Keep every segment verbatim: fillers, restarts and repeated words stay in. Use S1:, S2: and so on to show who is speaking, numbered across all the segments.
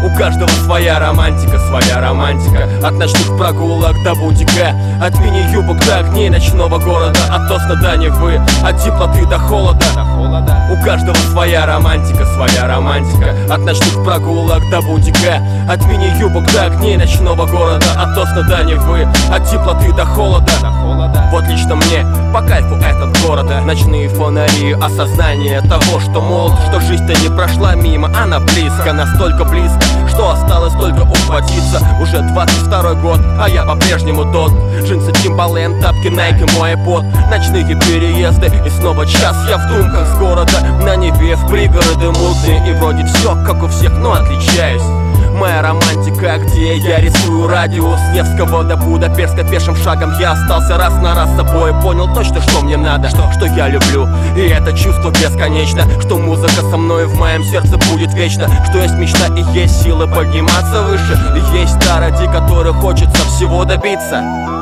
S1: У каждого своя романтика, своя романтика. От ночных прогулок до бутика, от мини-юбок до огней ночного города, от Тосна до Невы, от теплоты до холода. У каждого своя романтика, своя романтика. От ночных прогулок до бутика, от мини-юбок до огней ночного города, от Тосна до Невы, от теплоты до холода. Вот лично мне по кайфу этот город. Ночные фонари, осознание того, что молод, что жизнь-то не прошла мимо, она близко, настолько близко, что осталось только ухватиться. Уже двадцать второй год, а я по-прежнему тот. Джинсы Timberland, тапки Nike, мой iPod, ночные переезды, и снова час я в думках с города на Неве, в пригороды мутные. И вроде все как у всех, но отличаюсь. Моя романтика, где я рисую радиус Невского до Будапештска пешим шагом. Я остался раз на раз с собой, понял точно, что мне надо, что, что я люблю. И это чувство бесконечно, что музыка со мной в моем сердце будет вечно. Что есть мечта и есть сила подниматься выше, и есть та, ради которой хочется всего добиться.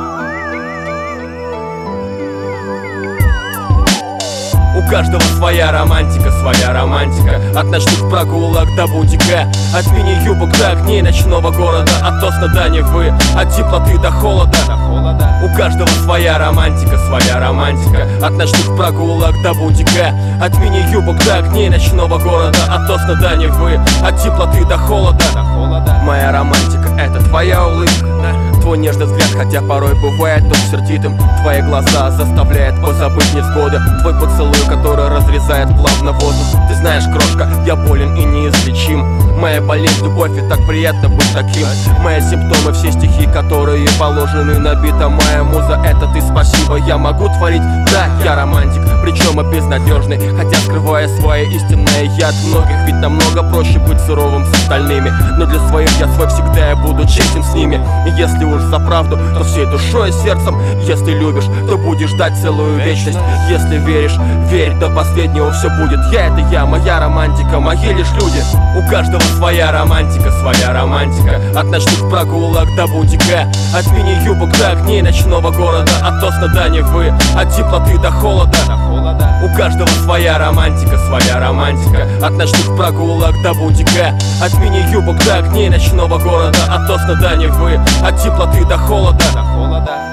S1: У каждого своя романтика, своя романтика. От ночных прогулок до бутика, от мини-юбок до огней ночного города, от Тосна до Невы, от теплоты до холода. У каждого своя романтика, своя романтика. От ночных прогулок до бутика, от мини-юбок до огней ночного города, от Тосна до Невы, от теплоты до холода. Моя романтика — это твоя улыбка, твой нежный взгляд, хотя порой бывает он сердитым. Твои глаза заставляют позабыть невзгоды, твой поцелуй, который разрезает плавно воздух. Ты знаешь, крошка, я болен и неизлечим. Моя болезнь, любовь, и так приятно быть таким. Мои симптомы, все стихи, которые положены на бита. Моя муза, это ты, спасибо, я могу творить. Да, я романтик, причем и безнадежный, хотя скрывая свое истинное я от многих. Ведь намного проще быть суровым с остальными, но для своих я свой всегда, я буду честен с ними. И если уж за правду, то всей душой и сердцем. Если любишь, то будешь ждать целую вечность. Если веришь, верь до последнего, все будет. Я — это я, моя романтика, мои лишь люди. У каждого своя романтика, своя романтика. От ночных прогулок до бутика, от мини-юбок до огней ночного города, от Тосна до Невы, от теплоты до холода. У каждого своя романтика, своя романтика. От ночных прогулок до бутика, от мини-юбок до огней ночного города, от Тосна до Невы, от теплоты до холода.